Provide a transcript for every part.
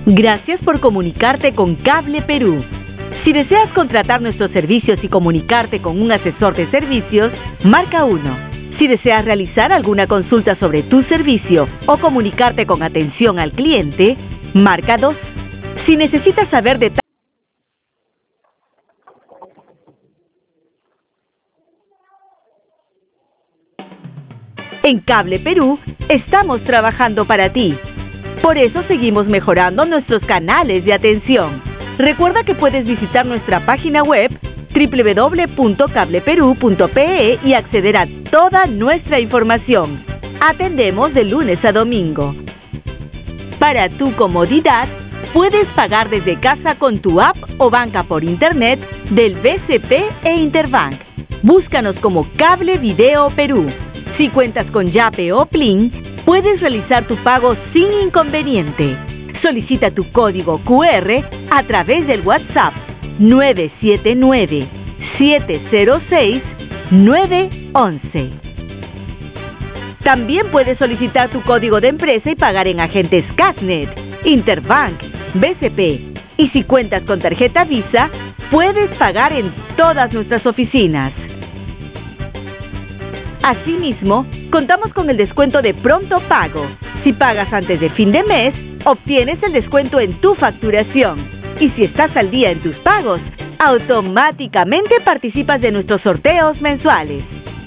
Gracias por comunicarte con Cable Perú. Si deseas contratar nuestros servicios y comunicarte con un asesor de servicios, marca 1. Si deseas realizar alguna consulta sobre tu servicio o comunicarte con atención al cliente, marca 2. Si necesitas saber detalles en Cable Perú, estamos trabajando para ti. Por eso seguimos mejorando nuestros canales de atención. Recuerda que puedes visitar nuestra página web www.cableperu.pe y acceder a toda nuestra información. Atendemos de lunes a domingo. Para tu comodidad, puedes pagar desde casa con tu app o banca por internet del BCP e Interbank. Búscanos como Cable Video Perú. Si cuentas con Yape o Plin, puedes realizar tu pago sin inconveniente. Solicita tu código QR a través del WhatsApp 979-706-911. También puedes solicitar tu código de empresa y pagar en agentes Casnet, Interbank, BCP. Y si cuentas con tarjeta Visa, puedes pagar en todas nuestras oficinas. Asimismo, contamos con el descuento de pronto pago. Si pagas antes de fin de mes, obtienes el descuento en tu facturación. Y si estás al día en tus pagos, automáticamente participas de nuestros sorteos mensuales.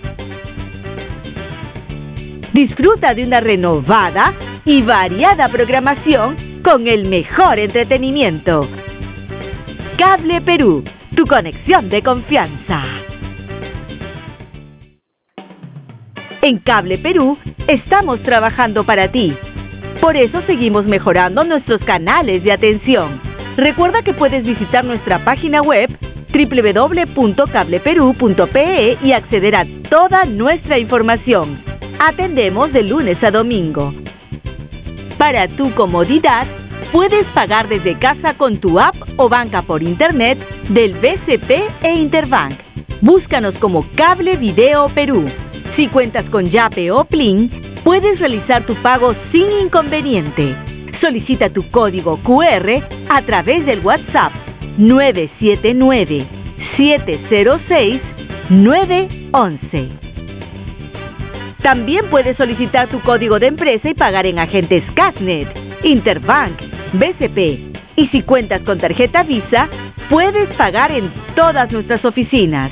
Disfruta de una renovada y variada programación con el mejor entretenimiento. Cable Perú, tu conexión de confianza. En Cable Perú, estamos trabajando para ti. Por eso seguimos mejorando nuestros canales de atención. Recuerda que puedes visitar nuestra página web www.cableperu.pe y acceder a toda nuestra información. Atendemos de lunes a domingo. Para tu comodidad, puedes pagar desde casa con tu app o banca por internet del BCP e Interbank. Búscanos como Cable Video Perú. Si cuentas con Yape o Plin, puedes realizar tu pago sin inconveniente. Solicita tu código QR a través del WhatsApp 979-706-911. También puedes solicitar tu código de empresa y pagar en agentes Casnet, Interbank, BCP. Y si cuentas con tarjeta Visa, puedes pagar en todas nuestras oficinas.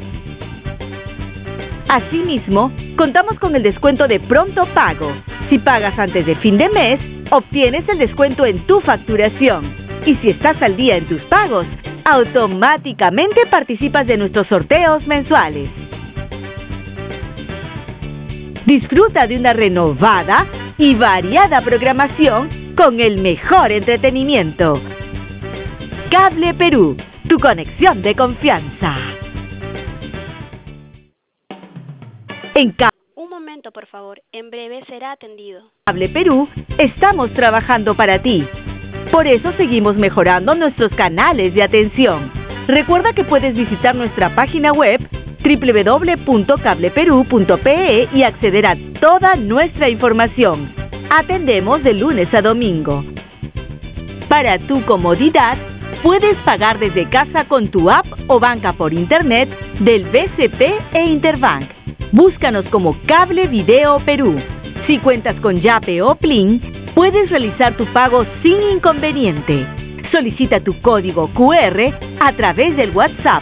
Asimismo, contamos con el descuento de pronto pago. Si pagas antes de fin de mes, obtienes el descuento en tu facturación. Y si estás al día en tus pagos, automáticamente participas de nuestros sorteos mensuales. Disfruta de una renovada y variada programación con el mejor entretenimiento. Cable Perú, tu conexión de confianza. Un momento, por favor. En breve será atendido. Cable Perú, estamos trabajando para ti. Por eso seguimos mejorando nuestros canales de atención. Recuerda que puedes visitar nuestra página web www.cableperu.pe y acceder a toda nuestra información. Atendemos de lunes a domingo. Para tu comodidad, puedes pagar desde casa con tu app o banca por internet del BCP e Interbank. Búscanos como Cable Video Perú. Si cuentas con Yape o Plin, puedes realizar tu pago sin inconveniente. Solicita tu código QR a través del WhatsApp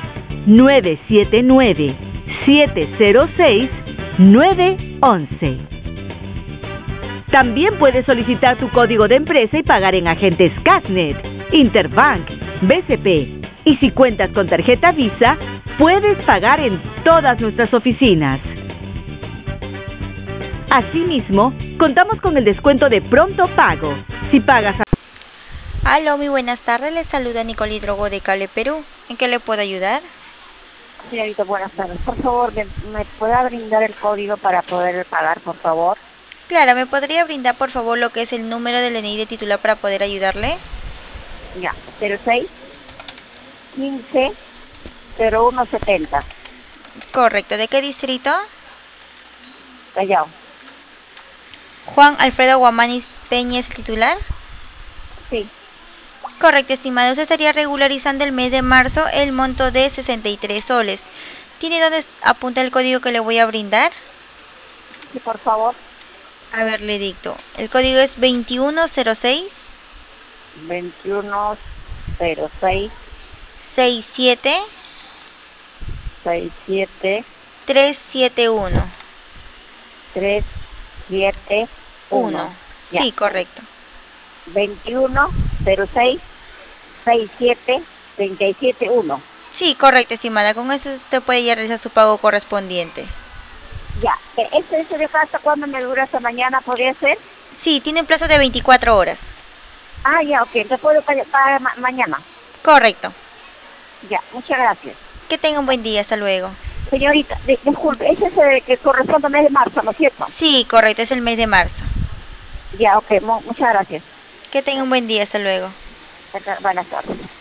979-706-911. También puedes solicitar tu código de empresa y pagar en agentes Casnet, Interbank, BCP. Y si cuentas con tarjeta Visa, puedes pagar en todas nuestras oficinas. Asimismo, contamos con el descuento de pronto pago. Si pagas Aló, muy buenas tardes. Les saluda Nicole Hidrogo de Cable Perú. ¿En qué le puedo ayudar? Señorita, buenas tardes. Por favor, ¿me pueda brindar el código para poder pagar, por favor? Claro, ¿me podría brindar, por favor, lo que es el número del DNI de titular para poder ayudarle? Ya, 06 15 0170. Correcto. ¿De qué distrito? Callao. Juan Alfredo Guamanis Peña es titular. Sí. Correcto, estimada. Usted estaría regularizando el mes de marzo el monto de 63 soles. ¿Tiene dónde apunta el código que le voy a brindar? Sí, por favor. A ver, le dicto. El código es 2106 2106 67 67 371. 371. Ya. Sí, correcto. 2106 67 371. Sí, correcto, estimada. Con eso usted puede ya realizar su pago correspondiente. Ya. ¿Ese de hasta cuándo me dura? ¿Hasta mañana podría ser? Sí, tiene un plazo de 24 horas. Ah, ya, ok. Entonces puedo pagar mañana. Correcto. Ya, muchas gracias. Que tenga un buen día. Hasta luego. Señorita, disculpe, ese es el que corresponde al mes de marzo, ¿no es cierto? Sí, correcto. Es el mes de marzo. Ya, ok. Muchas gracias. Que tenga un buen día. Hasta luego. Buenas tardes.